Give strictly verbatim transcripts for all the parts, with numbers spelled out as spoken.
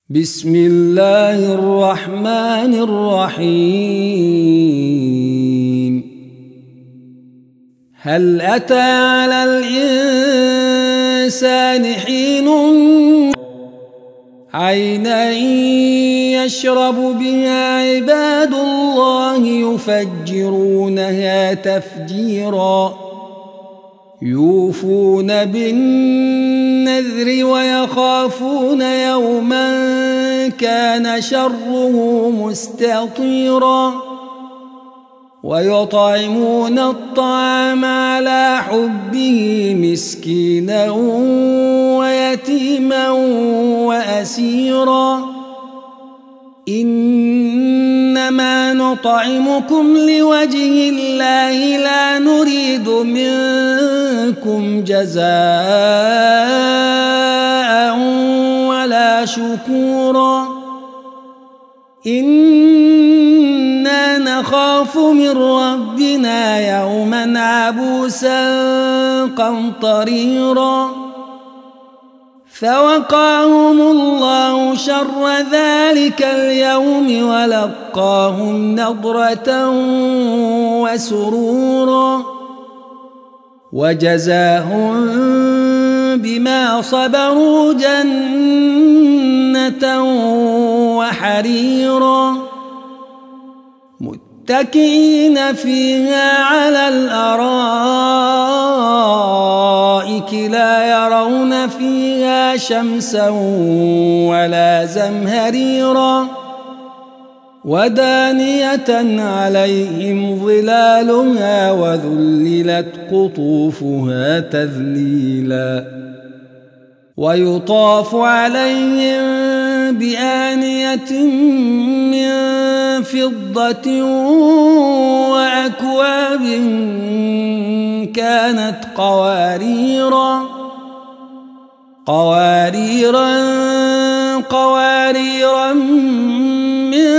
بسم الله الرحمن الرحيم. هل أتى على الإنسان حين عينا يشرب بها عباد الله يفجرونها تفجيرا يوفون بالنذر ويخافون يوما كان شره مستطيرا ويطعمون الطعام على حبه مسكينا ويتيما وأسيرا إنما نطعمكم لوجه الله لا نريد منكم جزاء ولا شكورا إنا نخاف من ربنا يوما عبوسا قمطريرا فوقاهم الله شر ذلك اليوم ولقاهم نضرة وسرورا وجزاهم بما صبروا جنة وحريرا متكئين فيها على الأرائك لا يرون فيها شمسا ولا زمهريرا ودانية عليهم ظلالها وذللت قطوفها تذليلا ويطاف عليهم بآنية من فضة وأكواب كانت قواريرا قواريرا قواريرا من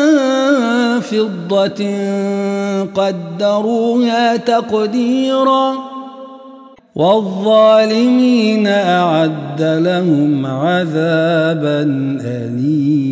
فضة قدروها تقديرا والظالمين أعد لهم عذابا أليما.